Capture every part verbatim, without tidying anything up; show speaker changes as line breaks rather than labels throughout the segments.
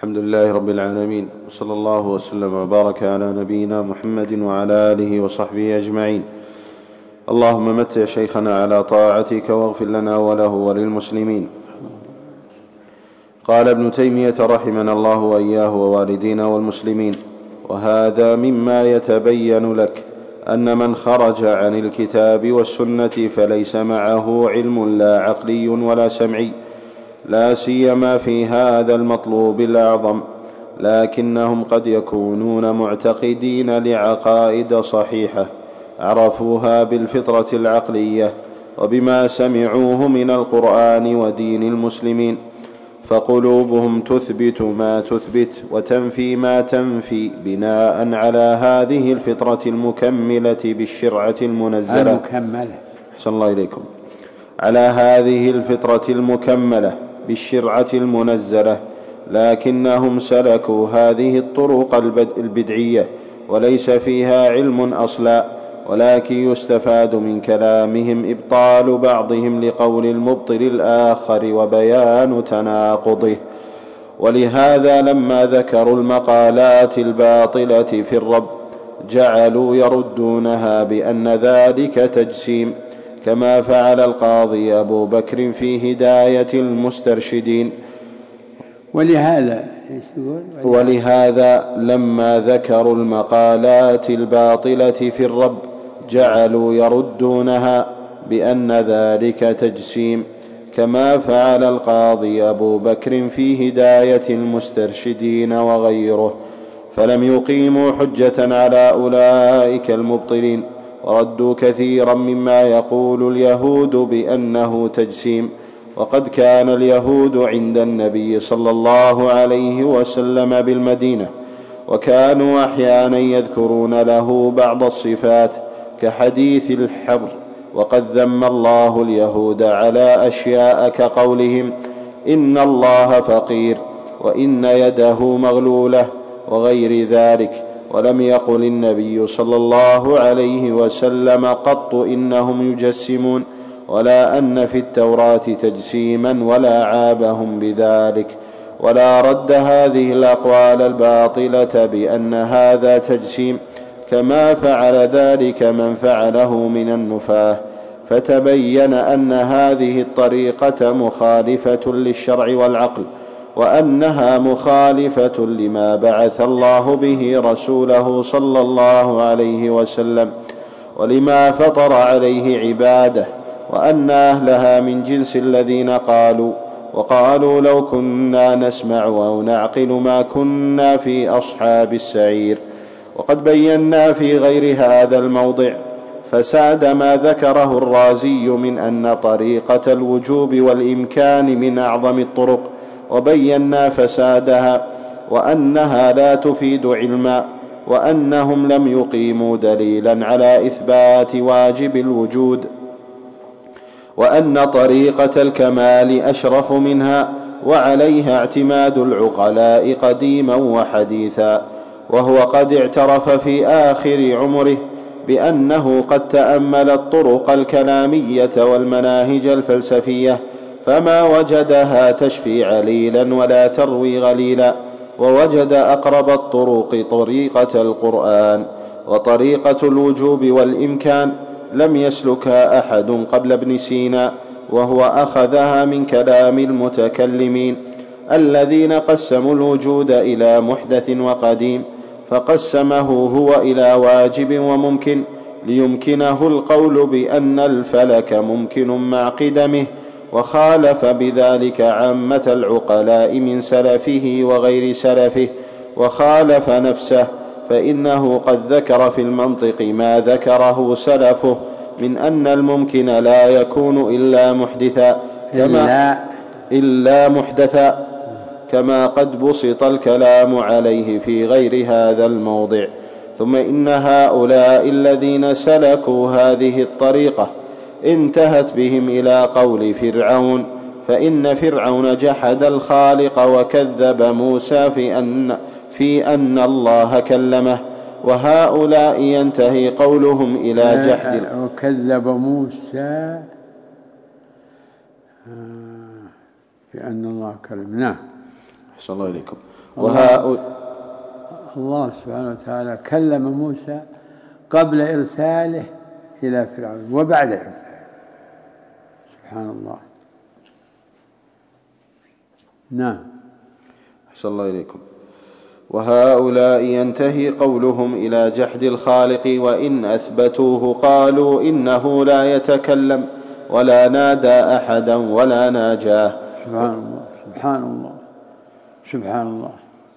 الحمد لله رب العالمين، وصلى الله وسلم وبارك على نبينا محمد وعلى آله وصحبه أجمعين. اللهم متع شيخنا على طاعتك واغفر لنا وله وللمسلمين. قال ابن تيمية رحمنا الله وإياه ووالدينا والمسلمين: وهذا مما يتبين لك أن من خرج عن الكتاب والسنة فليس معه علم لا عقلي ولا سمعي، لا سيما في هذا المطلوب الأعظم، لكنهم قد يكونون معتقدين لعقائد صحيحة عرفوها بالفطرة العقلية وبما سمعوه من القرآن ودين المسلمين، فقلوبهم تثبت ما تثبت وتنفي ما تنفي بناء على هذه الفطرة المكملة بالشرعة المنزلة
المكملة
أحسن الله إليكم على هذه الفطرة المكملة بالشرعة المنزلة، لكنهم سلكوا هذه الطرق البدعية وليس فيها علم أصلا، ولكن يستفاد من كلامهم إبطال بعضهم لقول المبطل الآخر وبيان تناقضه. ولهذا لما ذكروا المقالات الباطلة في الرب جعلوا يردونها بأن ذلك تجسيم، كما فعل القاضي أبو بكر في هداية المسترشدين.
ولهذا
ولهذا لما ذكروا المقالات الباطلة في الرب جعلوا يردونها بأن ذلك تجسيم، كما فعل القاضي أبو بكر في هداية المسترشدين وغيره، فلم يقيموا حجة على أولئك المبطلين، وردوا كثيرا مما يقول اليهود بأنه تجسيم. وقد كان اليهود عند النبي صلى الله عليه وسلم بالمدينة، وكانوا أحيانا يذكرون له بعض الصفات كحديث الحبر، وقد ذم الله اليهود على أشياء كقولهم إن الله فقير وإن يده مغلولة وغير ذلك، ولم يقل النبي صلى الله عليه وسلم قط إنهم يجسمون، ولا أن في التوراة تجسيما ولا عابهم بذلك، ولا رد هذه الأقوال الباطلة بأن هذا تجسيم، كما فعل ذلك من فعله من النفاة. فتبين أن هذه الطريقة مخالفة للشرع والعقل، وأنها مخالفة لما بعث الله به رسوله صلى الله عليه وسلم ولما فطر عليه عباده، وأن أهلها من جنس الذين قالوا وقالوا لو كنا نسمع أو نعقل ما كنا في أصحاب السعير. وقد بينا في غير هذا الموضع فساد ما ذكره الرازي من أن طريقة الوجوب والإمكان من أعظم الطرق، وبينا فسادها وأنها لا تفيد علما، وأنهم لم يقيموا دليلا على إثبات واجب الوجود، وأن طريقة الكمال أشرف منها، وعليها اعتماد العقلاء قديما وحديثا. وهو قد اعترف في آخر عمره بأنه قد تأمل الطرق الكلامية والمناهج الفلسفية فما وجدها تشفي عليلا ولا تروي غليلا، ووجد أقرب الطرق طريقة القرآن، وطريقة الوجوب والإمكان لم يسلكها أحد قبل ابن سينا، وهو أخذها من كلام المتكلمين الذين قسموا الوجود إلى محدث وقديم، فقسمه هو إلى واجب وممكن، ليمكنه القول بأن الفلك ممكن مع قدمه، وخالف بذلك عامة العقلاء من سلفه وغير سلفه، وخالف نفسه، فإنه قد ذكر في المنطق ما ذكره سلفه من أن الممكن لا يكون إلا محدثا كما, إلا محدثا كما قد بسط الكلام عليه في غير هذا الموضع. ثم إن هؤلاء الذين سلكوا هذه الطريقة انتهت بهم إلى قول فرعون، فإن فرعون جحد الخالق وكذب موسى في أن, في أن الله كلمه، وهؤلاء ينتهي قولهم إلى جحد
وكذب موسى في أن الله كلمه. نعم.
أحسن الله إليكم.
وهؤلاء الله سبحانه وتعالى كلم موسى قبل إرساله إلى فرعون وبعد إرساله، سبحان الله. نعم.
أحسن الله إليكم. وهؤلاء ينتهي قولهم إلى جحد الخالق، وإن أثبتوه قالوا إنه لا يتكلم ولا نادى أحدا ولا ناجاه.
سبحان الله سبحان الله سبحان الله.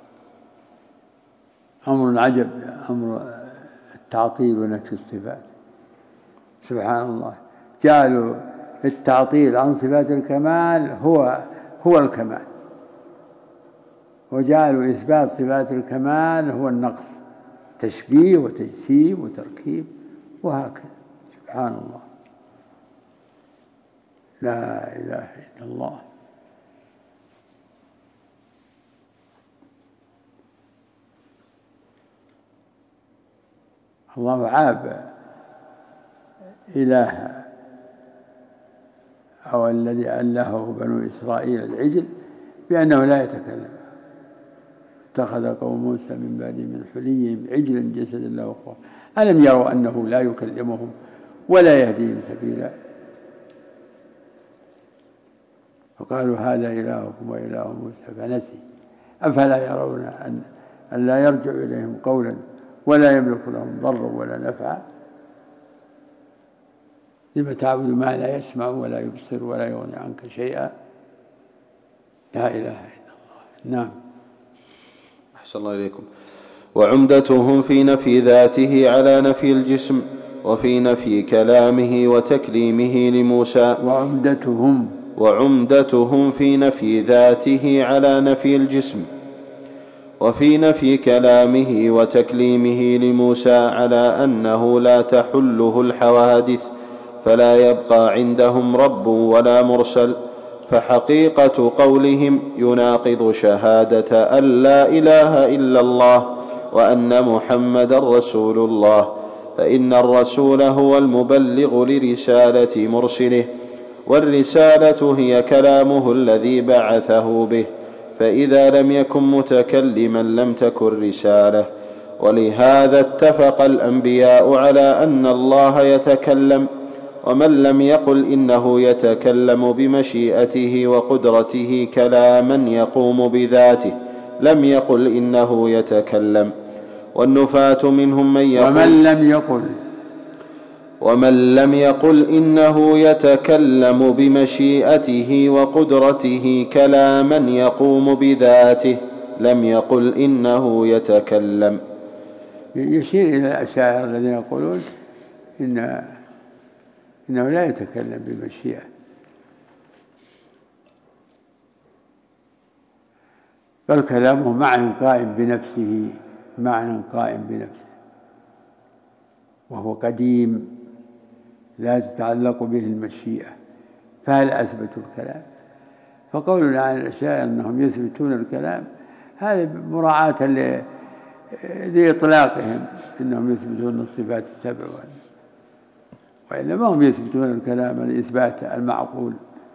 أمر عجب، أمر التعطيل ونفي الصفات. سبحان الله، جعلوا التعطيل عن صفات الكمال هو هو الكمال، وجعلوا إثبات صفات الكمال هو النقص، تشبيه وتجسيم وتركيب وهكذا. سبحان الله، لا إله إلا الله. الله عاب إله أو الذي ألهه بنو إسرائيل العجل بأنه لا يتكلم. اتخذ قوم موسى من بعده من حليهم عجلا جسدا له خوار ألم يروا أنه لا يكلمهم ولا يهديهم سبيلا. فقالوا هذا إلهكم وإله موسى فنسي أفلا يرون أن, أن لا يرجع إليهم قولا ولا يملك لهم ضرا ولا نفعا. لم تعبد ما لا يسمع ولا يبصر ولا يغني عنك شيئا. لا إله إلا الله. نعم.
أحسن الله إليكم. وعمدتهم في نفي ذاته على نفي الجسم، وفي نفي كلامه وتكليمه لموسى.
وعمدتهم
وعمدتهم في نفي ذاته على نفي الجسم، وفي نفي كلامه وتكليمه لموسى على أنه لا تحله الحوادث، فلا يبقى عندهم رب ولا مرسل. فحقيقة قولهم يناقض شهادة أن لا إله إلا الله وأن محمدا رسول الله، فإن الرسول هو المبلغ لرسالة مرسله، والرسالة هي كلامه الذي بعثه به، فإذا لم يكن متكلما لم تكن رسالة. ولهذا اتفق الأنبياء على أن الله يتكلم، ومن لم يقل إنه يتكلم بمشيئته وقدرته كلاما يقوم بذاته لم يقل إنه يتكلم. والنفاة منهم من يقول
ومن لم يقل
ومن لم يقل إنه يتكلم بمشيئته وقدرته كلاما يقوم بذاته لم يقل إنه يتكلم.
يشير إلى الأشاعرة الذين يقولون إن إنه لا يتكلم بمشيئة، بل كلامه معنى قائم بنفسه، معنى قائم بنفسه، وهو قديم لا تتعلق به المشيئة، فهل أثبتوا الكلام؟ فقولنا عن الأشاعرة أنهم يثبتون الكلام هذا مراعاة لإطلاقهم إنهم يثبتون الصفات السبع، وإلا ما هم يثبتون الكلام الإثبات المعقول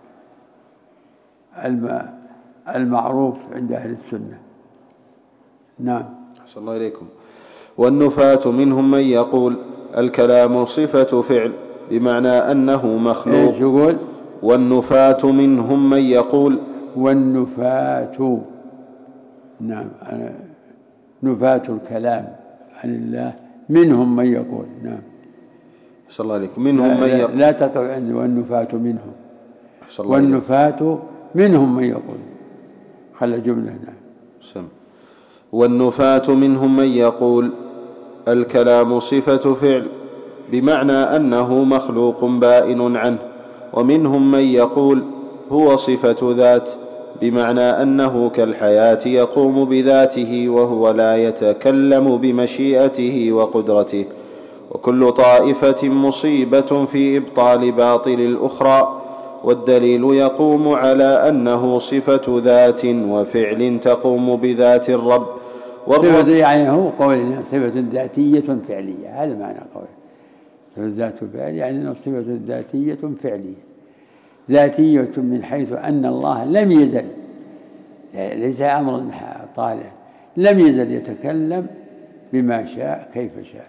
المعروف عند أهل السنة. نعم.
أحسن الله إليكم. والنفاة منهم من يقول الكلام صفة فعل بمعنى أنه مخلوق.
إيش يقول؟
والنفاة منهم من يقول
والنفاة نعم نفاة الكلام عن الله منهم من يقول. نعم.
أحسن الله عليكم. منهم
لا,
من يقول
لا تقع عندي والنفاة منهم. والنفاة منهم من يقول خلى جملة. نعم.
سم. والنفاة منهم من يقول الكلام صفة فعل بمعنى أنه مخلوق بائن عنه. ومنهم من يقول هو صفة ذات بمعنى أنه كالحياة يقوم بذاته وهو لا يتكلم بمشيئته وقدرته. وكل طائفة مصيبة في إبطال باطل الأخرى، والدليل يقوم على أنه صفة ذات وفعل تقوم بذات الرب.
صفة يعني هو قولنا صفة ذاتية فعلية، هذا معنى قوله صفة ذات فعل، يعني أنه صفة ذاتية فعلية ذاتية من حيث أن الله لم يزل ليس أمر طالع. لم يزل يتكلم بما شاء كيف شاء،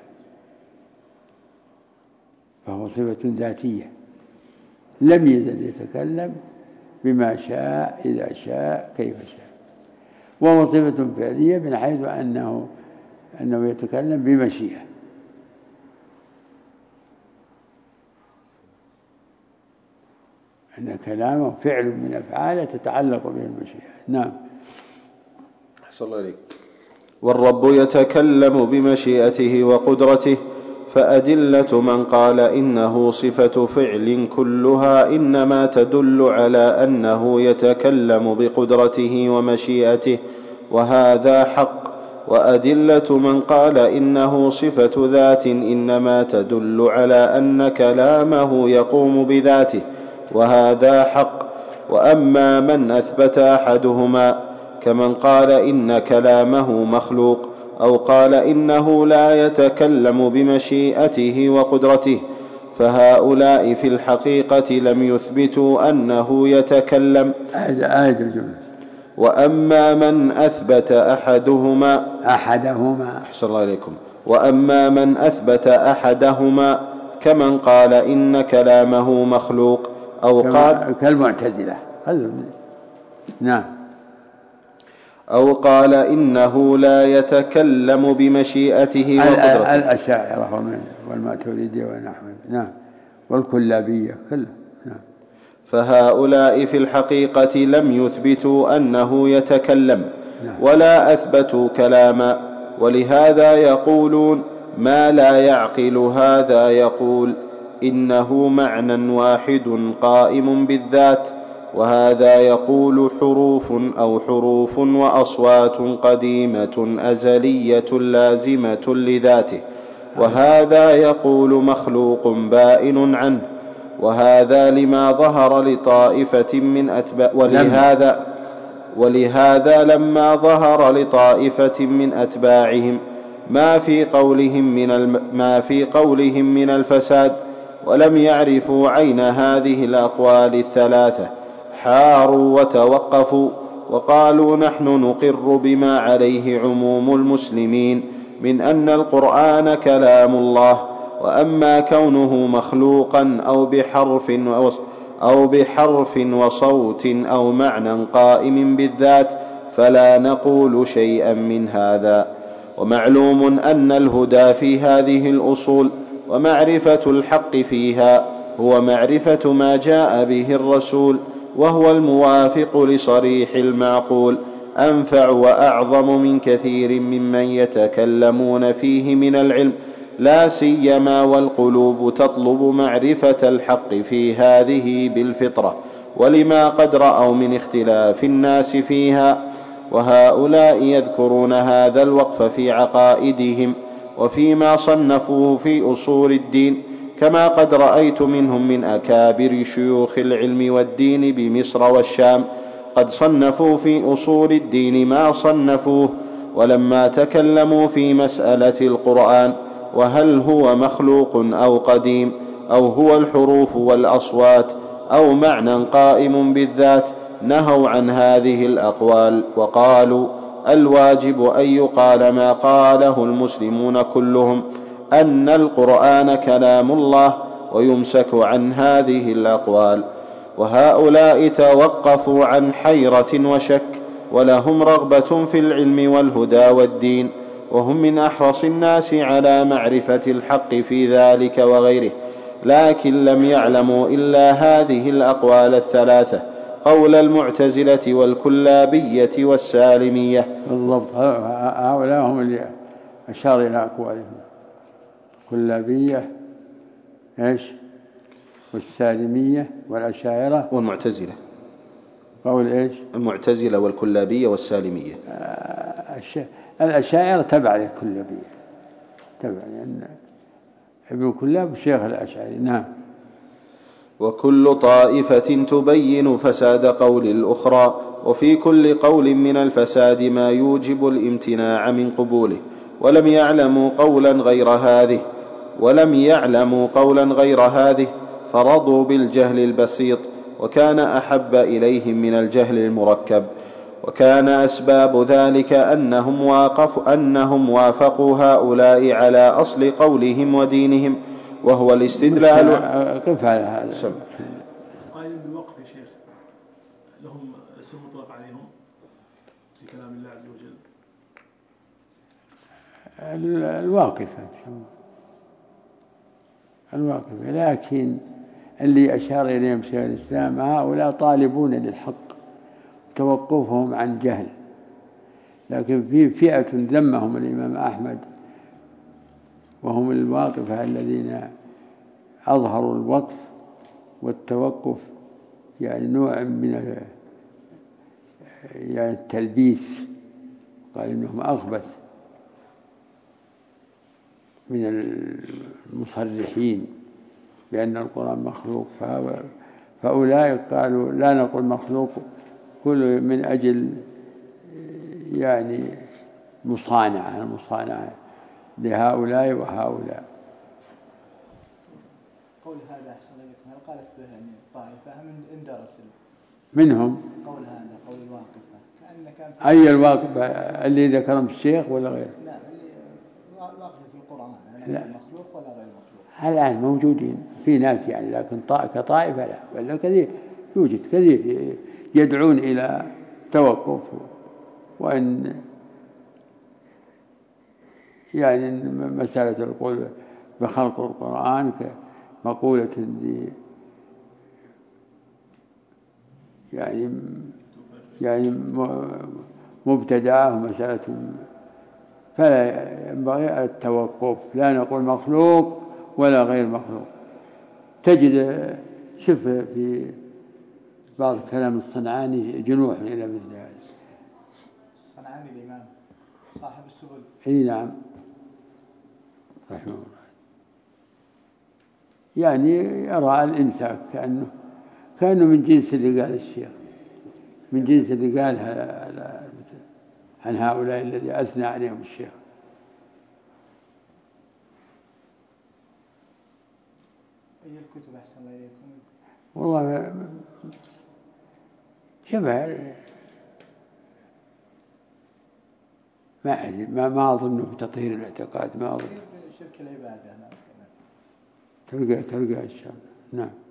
فهو صفة ذاتية. لم يزل يتكلم بما شاء إذا شاء كيف شاء، وهو صفة فعلية من حيث أنه أنه يتكلم بمشيئة. أن كلامه فعل من أفعاله تتعلق به المشيئة. نعم.
أحسن الله إليك. والرب يتكلم بمشيئته وقدرته، فأدلة من قال إنه صفة فعل كلها إنما تدل على أنه يتكلم بقدرته ومشيئته، وهذا حق. وأدلة من قال إنه صفة ذات إنما تدل على أن كلامه يقوم بذاته، وهذا حق. وأما من أثبت أحدهما كمن قال إن كلامه مخلوق، أو قال إنه لا يتكلم بمشيئته وقدرته، فهؤلاء في الحقيقة لم يثبتوا أنه يتكلم.
آية الجملة.
وأما من أثبت أحدهما
أحدهما
أحسن الله إليكم. وأما من أثبت أحدهما كمن قال إن كلامه مخلوق، أو قال
كالمعتزلة. نعم.
أو قال إنه لا يتكلم بمشيئته وقدرته.
الأشاعرة والماتريدية ونحوهم. نعم. والكلابية كلها. نعم.
فهؤلاء في الحقيقة لم يثبتوا أنه يتكلم، نعم، ولا أثبتوا كلاما، ولهذا يقولون ما لا يعقل هذا يقول إنه معنى واحد قائم بالذات، وهذا يقول حروف أو حروف وأصوات قديمة أزلية لازمة لذاته، وهذا يقول مخلوق بائن عنه، وهذا لما ظهر لطائفة من أتباع ولهذا ولهذا لما ظهر لطائفة من أتباعهم ما في قولهم من الم ما في قولهم من الفساد، ولم يعرفوا عين هذه الأقوال الثلاثة، حاروا وتوقفوا وقالوا نحن نقر بما عليه عموم المسلمين من أن القرآن كلام الله، وأما كونه مخلوقا أو بحرف أو بحرف وصوت أو معنى قائم بالذات فلا نقول شيئا من هذا. ومعلوم أن الهدى في هذه الأصول ومعرفة الحق فيها هو معرفة ما جاء به الرسول، وهو الموافق لصريح المعقول، أنفع وأعظم من كثير ممن يتكلمون فيه من العلم، لا سيما والقلوب تطلب معرفة الحق في هذه بالفطرة، ولما قد رأوا من اختلاف الناس فيها. وهؤلاء يذكرون هذا الوقف في عقائدهم وفيما صنفوه في أصول الدين، كما قد رأيت منهم من أكابر شيوخ العلم والدين بمصر والشام قد صنفوا في أصول الدين ما صنفوه، ولما تكلموا في مسألة القرآن وهل هو مخلوق أو قديم أو هو الحروف والأصوات أو معنى قائم بالذات نهوا عن هذه الأقوال، وقالوا الواجب أن يقال ما قاله المسلمون كلهم أن القرآن كلام الله، ويمسك عن هذه الأقوال. وهؤلاء توقفوا عن حيرة وشك، ولهم رغبة في العلم والهدى والدين، وهم من أحرص الناس على معرفة الحق في ذلك وغيره، لكن لم يعلموا إلا هذه الأقوال الثلاثة، قول المعتزلة والكلابية والسالمية.
بالضبط، هؤلاء هم اللي أشار إلى أقوالهم، الكلابية إيش والسالمية والأشاعرة
والمعتزلة.
قول إيش؟
المعتزلة والكلابية والسالمية.
الأشاعرة تبع للكلابية، تبع لأن ابن كلاب شيخ الأشعري. نعم.
وكل طائفة تبين فساد قول الأخرى، وفي كل قول من الفساد ما يوجب الامتناع من قبوله، ولم يعلموا قولا غير هذه ولم يعلموا قولا غير هذه فرضوا بالجهل البسيط، وكان أحب إليهم من الجهل المركب. وكان أسباب ذلك أنهم, واقفوا أنهم وافقوا هؤلاء على أصل قولهم ودينهم، وهو الاستدلال.
قف على هذا.
قائل بالوقف يا شيخ لهم اسم مطلق عليهم في كلام الله عز وجل؟
الواقفة الواقفة لكن اللي أشار إليهم شيخ الإسلام هؤلاء طالبون للحق توقفهم عن جهل، لكن في فئة ذمهم الإمام أحمد وهم الواقفة الذين أظهروا الوقف والتوقف يعني نوع من يعني التلبيس، قال إنهم أخبث من المصرحين بأن القرآن مخلوق. فأولئك قالوا لا نقول مخلوق كل من أجل يعني مصانعة المصانعة لهؤلاء وهؤلاء.
قول هذا أحسن لكم هل قالت به يعني طائفة من اندرس
منهم
قول هذا قول الواقفة كأن كان
أي الواقفة اللي ذكرهم الشيخ ولا غيره؟
لا اللي واقفة في القرآن
لا
مخلوق ولا غير مخلوق
الآن موجودين في ناس يعني، لكن كطائفة لا، بل كثير يوجد كثير يدعون إلى توقف، وأن يعني مسألة القول بخلق القرآن كمقولة يعني يعني مبتدعة ومسألة، فلا ينبغي التوقف، لا نقول مخلوق ولا غير مخلوق. تجد شوف في بعض كلام الصنعاني جنوح إلى مثل هذا.
الصنعاني الإمام صاحب السبل.
اي نعم رحمه الله، يعني يرى الإمساك كأنه كأنه من جنس اللي قال الشيخ، من جنس اللي قال عن هؤلاء الذي أثنى عليهم الشيخ.
أي الكتب أحسن الله إليكم؟
والله شبه ما أدري ما ما أظنه في تطهير الاعتقاد، ما أظن
شرك العبادة
تلقى تلقى إن شاء الله. نعم.